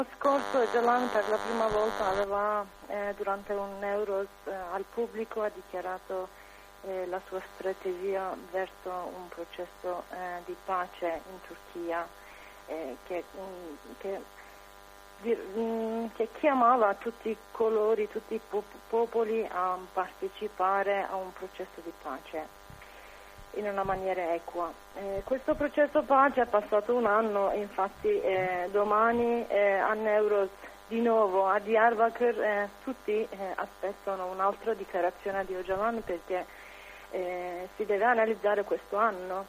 scorso Öcalan per la prima volta aveva, durante un Euros al pubblico, ha dichiarato la sua strategia verso un processo di pace in Turchia che chiamava tutti colori, tutti i popoli a partecipare a un processo di pace in una maniera equa. Questo processo pace è passato un anno, infatti domani a Neuros di nuovo a Diyarbakır tutti aspettano un'altra dichiarazione di Öcalan perché si deve analizzare questo anno.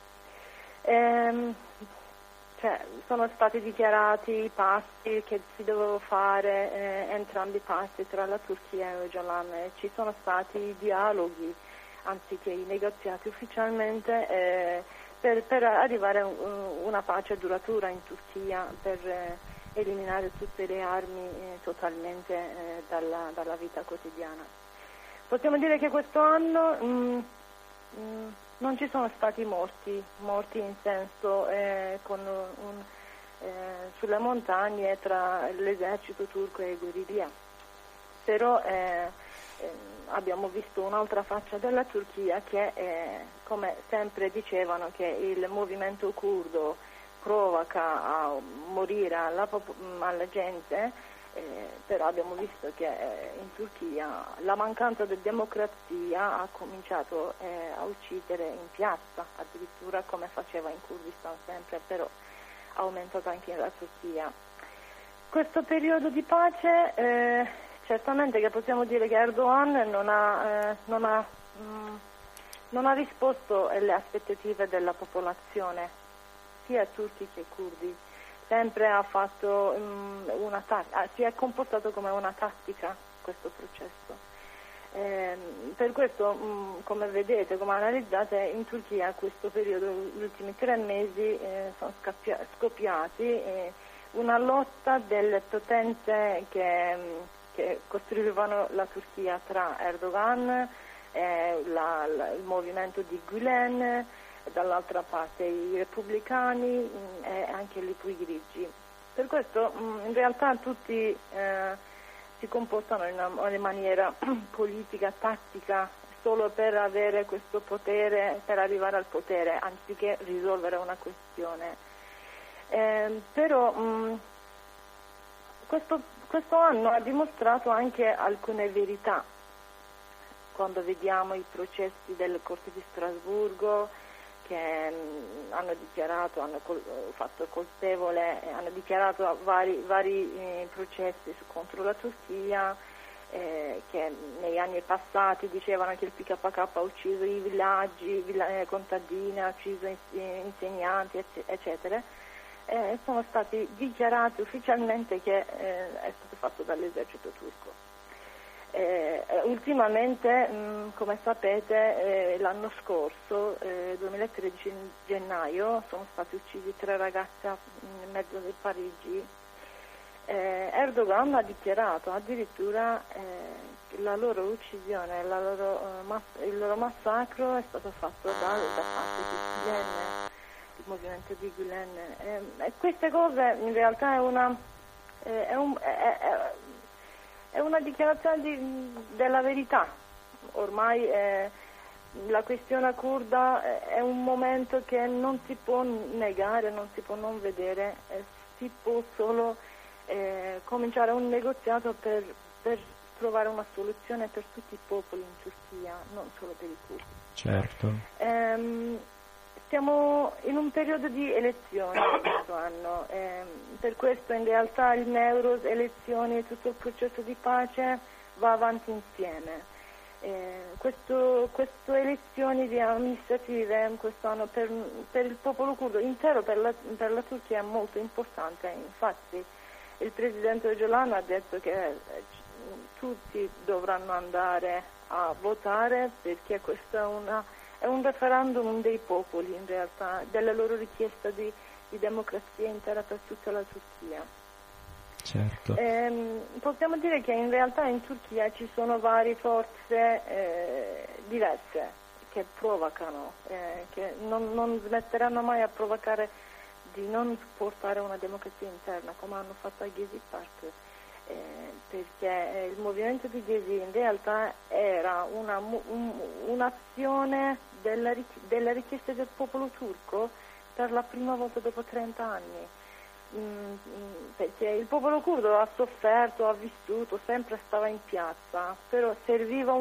Sono stati dichiarati i passi che si dovevano fare, entrambi i passi tra la Turchia e Öcalan. Ci sono stati dialoghi anziché i negoziati ufficialmente per arrivare a una pace duratura in Turchia, per eliminare tutte le armi totalmente dalla vita quotidiana. Possiamo dire che questo anno non ci sono stati morti in senso sulle montagne tra l'esercito turco e i guerriglia, però abbiamo visto un'altra faccia della Turchia che, come sempre dicevano, che il movimento curdo provoca a morire alla gente, però abbiamo visto che in Turchia la mancanza di democrazia ha cominciato a uccidere in piazza, addirittura come faceva in Kurdistan sempre, però ha aumentato anche nella Turchia. Questo periodo di pace certamente che possiamo dire che Erdogan non ha risposto alle aspettative della popolazione, sia turchi che curdi. Sempre ha fatto si è comportato come una tattica questo processo. Per questo, come vedete, come analizzate, in Turchia questo periodo, gli ultimi 3 mesi, sono scoppiati una lotta delle potenze che costruivano la Turchia tra Erdogan, il movimento di Gülen, dall'altra parte i repubblicani e anche i grigi. Per questo in realtà tutti si comportano in una maniera politica, tattica, solo per avere questo potere, per arrivare al potere, anziché risolvere una questione. Però questo anno ha dimostrato anche alcune verità. Quando vediamo i processi delle Corti di Strasburgo che hanno fatto colpevole, hanno dichiarato vari processi contro la Turchia, che negli anni passati dicevano che il PKK ha ucciso i villaggi, contadini, ha ucciso insegnanti, eccetera. Sono stati dichiarati ufficialmente che è stato fatto dall'esercito turco. Ultimamente, come sapete, l'anno scorso, 2013 in gennaio, sono stati uccisi 3 ragazze nel mezzo di Parigi. Erdogan ha dichiarato addirittura la loro uccisione, il loro massacro è stato fatto da parte di Gülen, il movimento di Gülen. E queste cose in realtà è una dichiarazione della verità. Ormai la questione curda è un momento che non si può negare, non si può non vedere, si può solo cominciare un negoziato per trovare una soluzione per tutti i popoli in Turchia, non solo per i curdi. Certo. Siamo in un periodo di elezioni questo anno, per questo in realtà il Neuros, elezioni e tutto il processo di pace va avanti insieme. Queste elezioni di amministrative quest'anno per il popolo curdo intero, per la Turchia è molto importante. Infatti il presidente Öcalan ha detto che tutti dovranno andare a votare perché questo è un referendum dei popoli, in realtà, della loro richiesta di democrazia intera per tutta la Turchia. Certo. Possiamo dire che in realtà in Turchia ci sono varie forze diverse che provocano, che non smetteranno mai a provocare di non supportare una democrazia interna come hanno fatto a Gezi Park, perché il movimento di Gezi in realtà era un'azione della richiesta del popolo turco per la prima volta dopo 30 anni. Perché il popolo curdo ha sofferto, ha vissuto, sempre stava in piazza, però serviva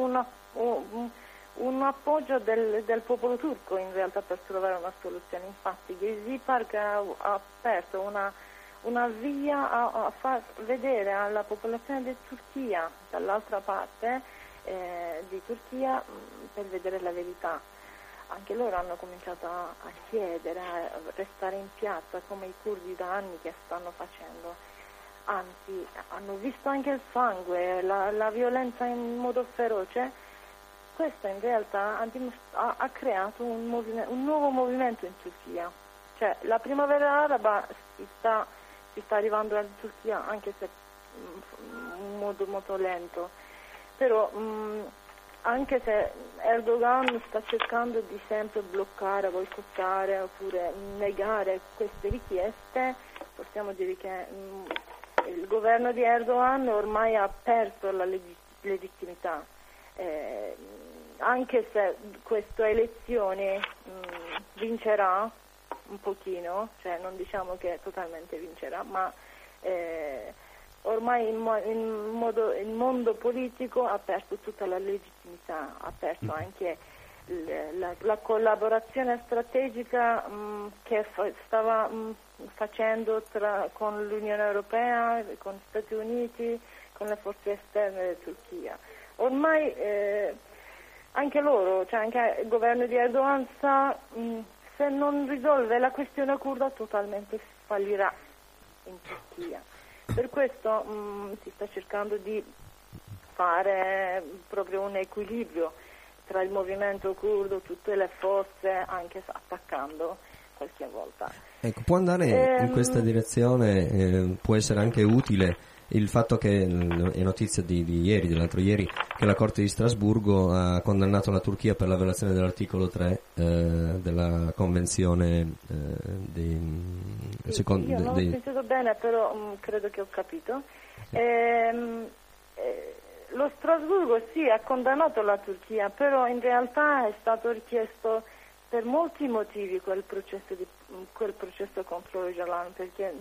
un appoggio del popolo turco in realtà per trovare una soluzione. Infatti Gezi Park ha aperto una via a far vedere alla popolazione di Turchia, dall'altra parte di Turchia, per vedere la verità. Anche loro hanno cominciato a chiedere, a restare in piazza come i curdi da anni che stanno facendo. Anzi, hanno visto anche il sangue, la violenza in modo feroce. Questo in realtà ha creato un nuovo movimento in Turchia. Cioè, la primavera araba si sta arrivando in Turchia, anche se in modo molto lento. Però anche se Erdogan sta cercando di sempre bloccare, boicottare oppure negare queste richieste, possiamo dire che il governo di Erdogan ormai ha perso la legittimità. Anche se questa elezione vincerà un pochino, cioè non diciamo che totalmente vincerà, ma ormai il mondo politico ha perso tutta la legittimità, ha perso anche la collaborazione strategica che stava facendo con l'Unione Europea, con gli Stati Uniti, con le forze esterne della Turchia. Ormai anche loro, cioè anche il governo di Erdogan sa, se non risolve la questione curda totalmente fallirà in Turchia. Per questo si sta cercando di fare proprio un equilibrio tra il movimento curdo, tutte le forze, anche attaccando qualche volta. Ecco, può andare in questa direzione, può essere anche utile il fatto che è notizia di ieri, dell'altro ieri, che la Corte di Strasburgo ha condannato la Turchia per la violazione dell'articolo 3 della Convenzione io non ho sentito bene, però credo che ho capito. Sì. Lo Strasburgo sì ha condannato la Turchia, però in realtà è stato richiesto per molti motivi quel processo contro Öcalan, perché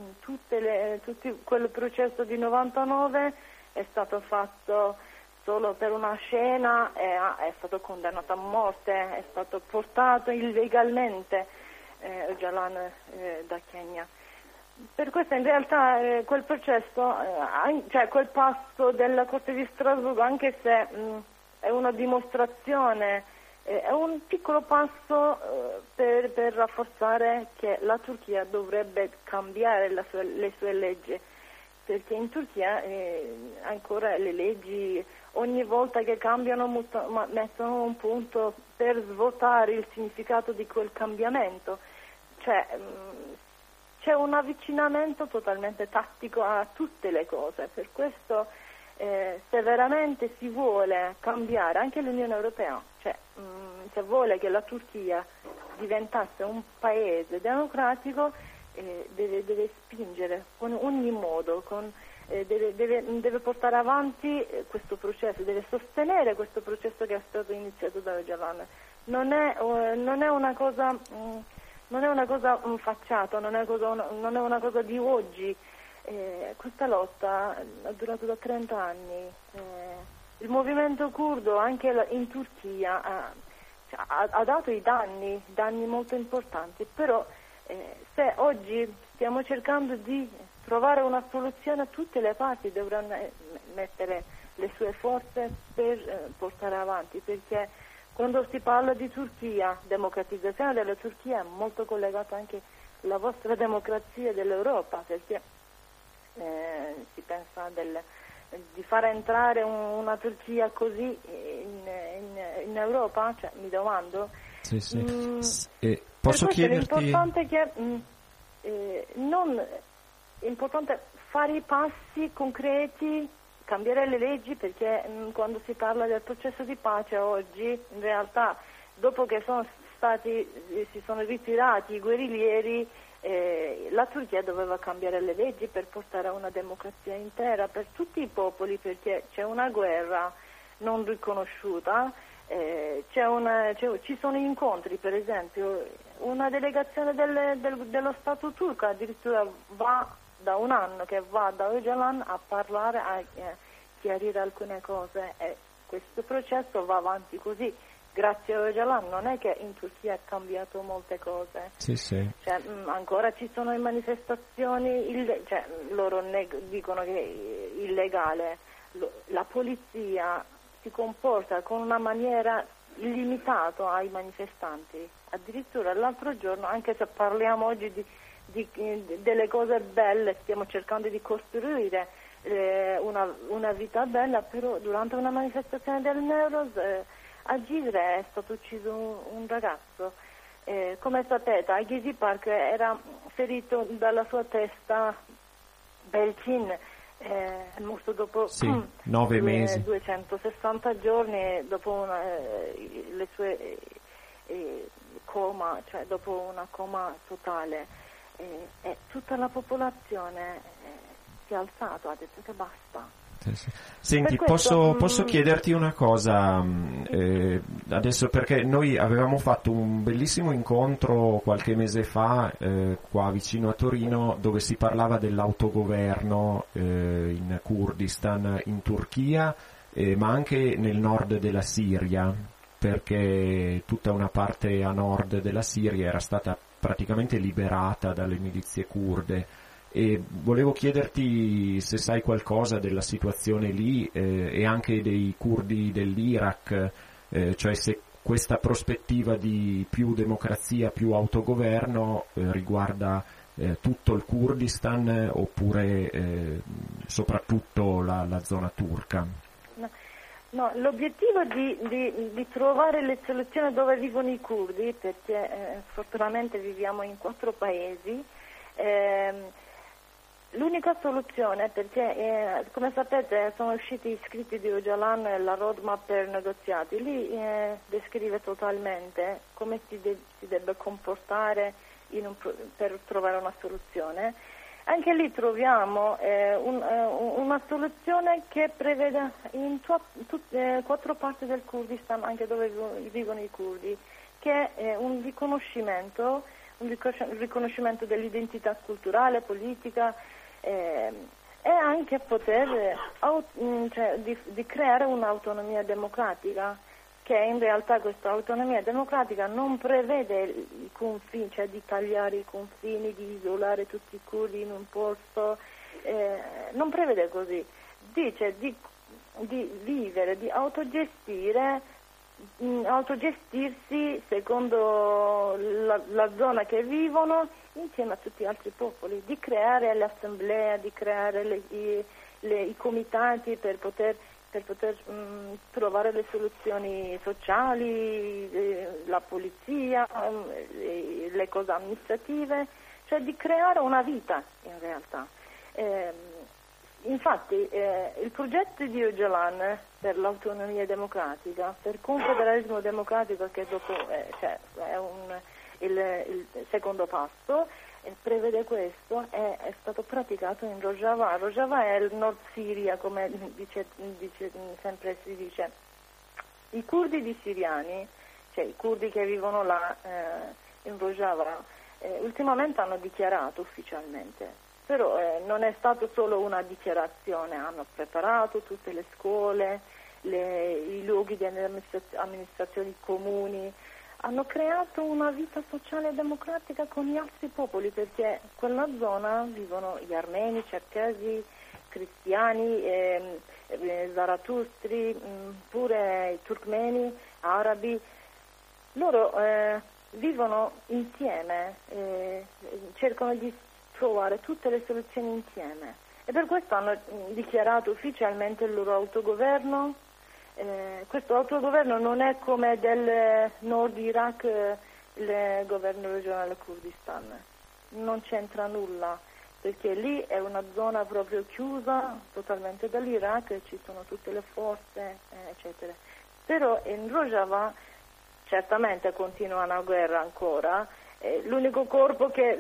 quel processo di 99 è stato fatto solo per una scena e è stato condannato a morte, è stato portato illegalmente Öcalan da Kenya. Per questo in realtà quel processo, cioè quel passo della Corte di Strasburgo, anche se è una dimostrazione, è un piccolo passo per rafforzare che la Turchia dovrebbe cambiare le sue leggi, perché in Turchia ancora le leggi ogni volta che cambiano mettono un punto per svuotare il significato di quel cambiamento, cioè c'è un avvicinamento totalmente tattico a tutte le cose. Per questo se veramente si vuole cambiare anche l'Unione Europea, cioè se vuole che la Turchia diventasse un paese democratico, deve spingere con ogni modo, deve portare avanti questo processo, deve sostenere questo processo che è stato iniziato da Öcalan. Non è una cosa facciata, non è una cosa di oggi. Questa lotta ha durato da 30 anni. Il movimento curdo anche in Turchia ha dato i danni molto importanti, però se oggi stiamo cercando di trovare una soluzione, tutte le parti dovranno mettere le sue forze per portare avanti, perché quando si parla di Turchia, democratizzazione della Turchia, è molto collegata anche alla vostra democrazia dell'Europa, perché si pensa di far entrare una Turchia così in Europa, cioè, mi domando. Sì. Posso chiederti? L'importante è è importante fare i passi concreti, cambiare le leggi, perché quando si parla del processo di pace oggi, in realtà dopo che si sono ritirati i guerriglieri, la Turchia doveva cambiare le leggi per portare a una democrazia intera per tutti i popoli, perché c'è una guerra non riconosciuta, ci sono incontri, per esempio una delegazione dello Stato turco addirittura va da un anno che va da Öcalan a parlare, a chiarire alcune cose, e questo processo va avanti così. Grazie a Öcalan non è che in Turchia è cambiato molte cose. Sì, sì. Cioè, ancora ci sono manifestazioni, loro dicono che è illegale. La polizia si comporta con una maniera illimitata ai manifestanti. Addirittura l'altro giorno, anche se parliamo oggi delle cose belle, stiamo cercando di costruire una vita bella, però durante una manifestazione del Neuros a Gisre è stato ucciso un ragazzo. Come sapete, a Gezi Park era ferito dalla sua testa Belcin, è morto dopo 9 mesi, 260 giorni dopo le sue coma, cioè dopo una coma totale, e tutta la popolazione si è alzata, ha detto che basta. Senti, posso chiederti una cosa adesso, perché noi avevamo fatto un bellissimo incontro qualche mese fa qua vicino a Torino, dove si parlava dell'autogoverno in Kurdistan, in Turchia, ma anche nel nord della Siria, perché tutta una parte a nord della Siria era stata praticamente liberata dalle milizie kurde. E volevo chiederti se sai qualcosa della situazione lì e anche dei curdi dell'Iraq, cioè se questa prospettiva di più democrazia, più autogoverno riguarda tutto il Kurdistan oppure soprattutto la zona turca. No, l'obiettivo di trovare le soluzioni dove vivono i curdi, perché fortunatamente viviamo in 4 paesi, l'unica soluzione, perché come sapete sono usciti scritti di Öcalan la roadmap per negoziati, lì descrive totalmente come si debba comportare per trovare una soluzione. Anche lì troviamo una soluzione che prevede in 4 parti del Kurdistan, anche dove vivono i curdi, che è un riconoscimento dell'identità culturale, politica, e anche poter di creare un'autonomia democratica, che in realtà questa autonomia democratica non prevede i confini, cioè di tagliare i confini, di isolare tutti i curdi in un posto, non prevede così, dice di vivere, di autogestirsi secondo la zona che vivono insieme a tutti gli altri popoli, di creare l'assemblea, di creare i comitati per poter trovare le soluzioni sociali, la polizia, le cose amministrative, cioè di creare una vita in realtà. Infatti il progetto di Öcalan per l'autonomia democratica, per il confederalismo democratico, che dopo è il secondo passo, prevede questo, è stato praticato in Rojava. Rojava è il Nord Siria, come sempre si dice. I curdi di siriani, cioè i curdi che vivono là in Rojava, ultimamente hanno dichiarato ufficialmente, però non è stato solo una dichiarazione, hanno preparato tutte le scuole, i luoghi di amministrazioni comuni, hanno creato una vita sociale e democratica con gli altri popoli, perché in quella zona vivono gli armeni, cerchesi, cristiani, zaratustri, pure i turkmeni, arabi. Loro vivono insieme, cercano di trovare tutte le soluzioni insieme, e per questo hanno dichiarato ufficialmente il loro autogoverno. Questo autogoverno non è come del nord Iraq, il governo regionale Kurdistan, non c'entra nulla, perché lì è una zona proprio chiusa totalmente dall'Iraq, ci sono tutte le forze, eccetera. Però in Rojava certamente continua una guerra ancora, l'unico corpo che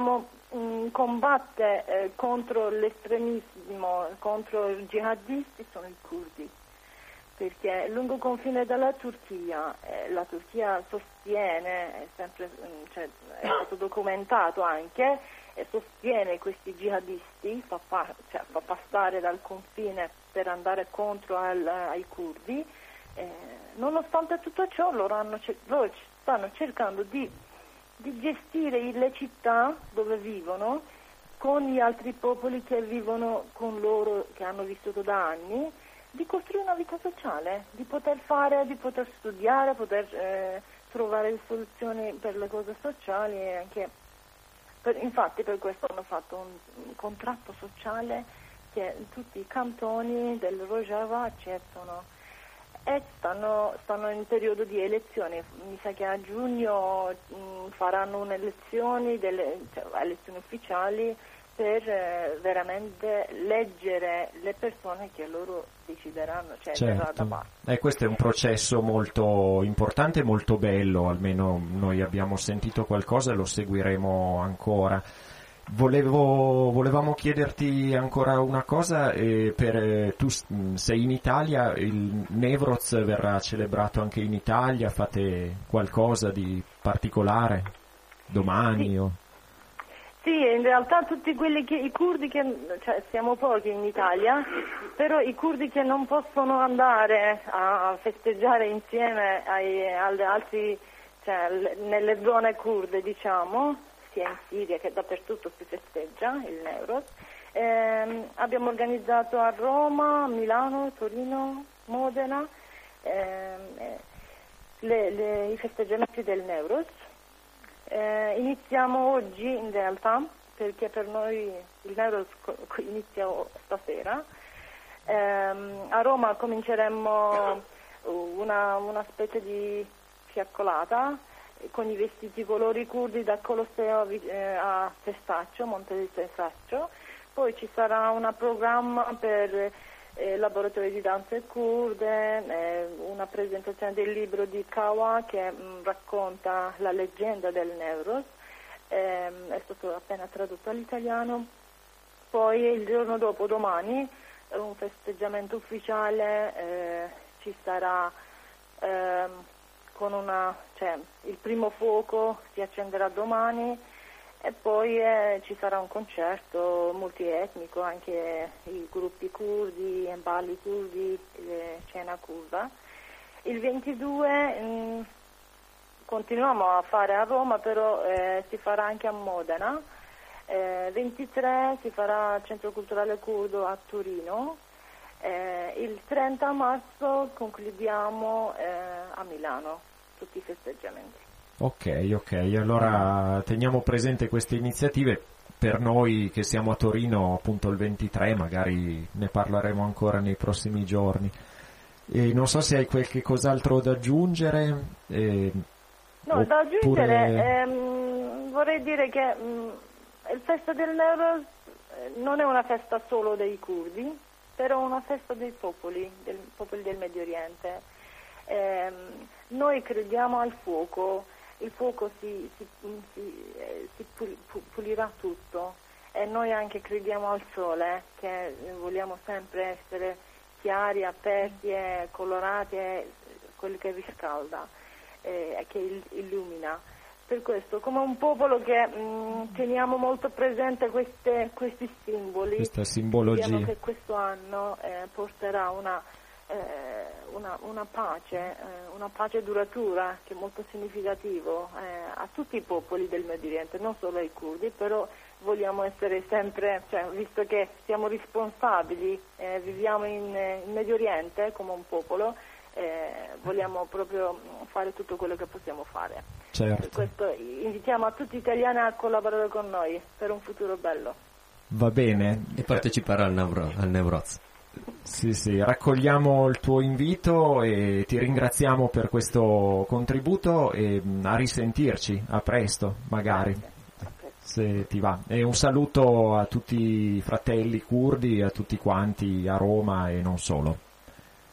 combatte contro l'estremismo, contro i jihadisti sono i curdi, perché lungo confine dalla Turchia, la Turchia sostiene, è stato documentato anche, sostiene questi jihadisti, fa passare dal confine per andare contro ai curdi. Nonostante tutto ciò loro stanno cercando di gestire le città dove vivono con gli altri popoli che vivono con loro, che hanno vissuto da anni, di costruire una vita sociale, di poter studiare, poter trovare soluzioni per le cose sociali e anche infatti per questo hanno fatto un contratto sociale che tutti i cantoni del Rojava accettano. E stanno in periodo di elezioni, mi sa che a giugno faranno elezioni ufficiali per veramente leggere le persone che loro decideranno, verrà da parte. Questo è un processo molto importante e molto bello, almeno noi abbiamo sentito qualcosa e lo seguiremo ancora. Volevamo chiederti ancora una cosa, tu sei in Italia, il Newroz verrà celebrato anche in Italia, fate qualcosa di particolare domani? Sì. Sì, in realtà tutti i curdi siamo pochi in Italia, però i curdi che non possono andare a festeggiare insieme alle altri, nelle zone kurde, sia in Siria che dappertutto si festeggia il Newroz. Abbiamo organizzato a Roma, Milano, Torino, Modena i festeggiamenti del Newroz. Iniziamo oggi in realtà, perché per noi il Newroz inizia stasera. A Roma cominceremo una specie di fiaccolata con i vestiti colori curdi dal Colosseo a Testaccio, Monte di Testaccio. Poi ci sarà un programma per laboratori di danze kurde, una presentazione del libro di Kawa che racconta la leggenda del Newroz, è stato appena tradotto all'italiano. Poi il giorno dopo, domani, un festeggiamento ufficiale, ci sarà il primo fuoco si accenderà domani e poi ci sarà un concerto multietnico, anche i gruppi curdi, balli curdi, cena curda. Il 22 continuiamo a fare a Roma, però si farà anche a Modena. 23 si farà al Centro Culturale Curdo a Torino. Il 30 marzo concludiamo a Milano tutti i festeggiamenti. Ok, allora teniamo presente queste iniziative. Per noi che siamo a Torino appunto il 23, magari ne parleremo ancora nei prossimi giorni. Non so se hai qualche cos'altro da aggiungere. No, da aggiungere vorrei dire che il festa del Newroz non è una festa solo dei curdi, però è una festa dei popoli del Medio Oriente. Noi crediamo al fuoco, il fuoco si pulirà tutto, e noi anche crediamo al sole, che vogliamo sempre essere chiari, aperti e colorati, quello che riscalda, che illumina. Per questo, come un popolo che teniamo molto presente questi simboli, questa simbologia, speriamo che questo anno porterà una pace duratura, che è molto significativo a tutti i popoli del Medio Oriente, non solo ai curdi, però vogliamo essere sempre, visto che siamo responsabili, viviamo in Medio Oriente come un popolo, vogliamo proprio fare tutto quello che possiamo fare. Certo. Per questo invitiamo a tutti gli italiani a collaborare con noi per un futuro bello. Va bene. E partecipare al Newroz. Sì, raccogliamo il tuo invito e ti ringraziamo per questo contributo, e a risentirci, a presto magari, se ti va. E un saluto a tutti i fratelli curdi, a tutti quanti a Roma e non solo.